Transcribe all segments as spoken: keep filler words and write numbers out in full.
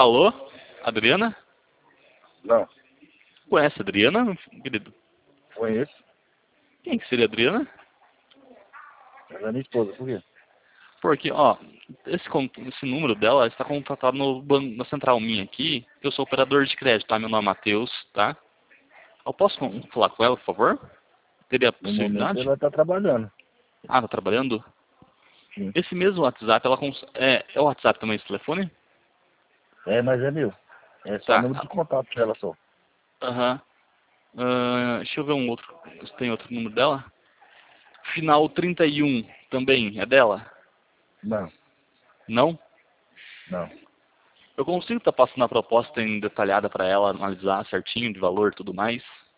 Alô? Adriana? Não, Conhece a Adriana, querido? conheço. Quem que seria a Adriana? Ela é minha esposa, por quê? Porque, ó, esse, con- esse número dela está contratado no, ban- na central minha aqui. Eu sou operador de crédito, tá? Meu nome é Matheus, tá? Eu posso con- falar com ela, por favor? Teria No momento possibilidade? ela tá trabalhando. Ah, tá trabalhando? Sim. Esse mesmo WhatsApp, ela cons... é, é o WhatsApp também esse telefone? É, mas é meu. É só número Tá. de contato dela só. Aham. Ah, deixa eu ver um outro. Se tem outro número dela. Final trinta e um também, é dela? Não, Não? não. Eu consigo estar passando a proposta em detalhada para ela analisar certinho de valor e tudo mais?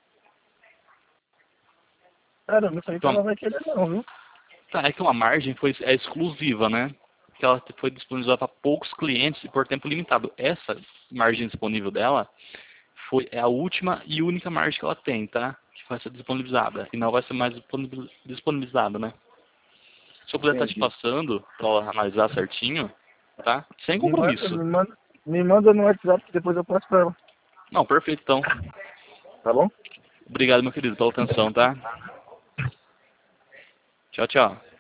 Cara, eu não sei se Então, ela vai querer não, viu? tá, é que uma margem foi, é exclusiva, né? Que ela foi disponibilizada para poucos clientes e por tempo limitado. Essa margem disponível dela foi, é a última e única margem que ela tem, tá? Que vai ser disponibilizada. E não vai ser mais disponibil- disponibilizada, né? Se eu puder estar te Entendi. passando para ela analisar certinho, tá? Sem Me manda, compromisso. me manda, me manda no WhatsApp que depois eu passo pra ela. Não, perfeito, então. Tá bom? Obrigado, meu querido, pela atenção, tá? Tchau, tchau.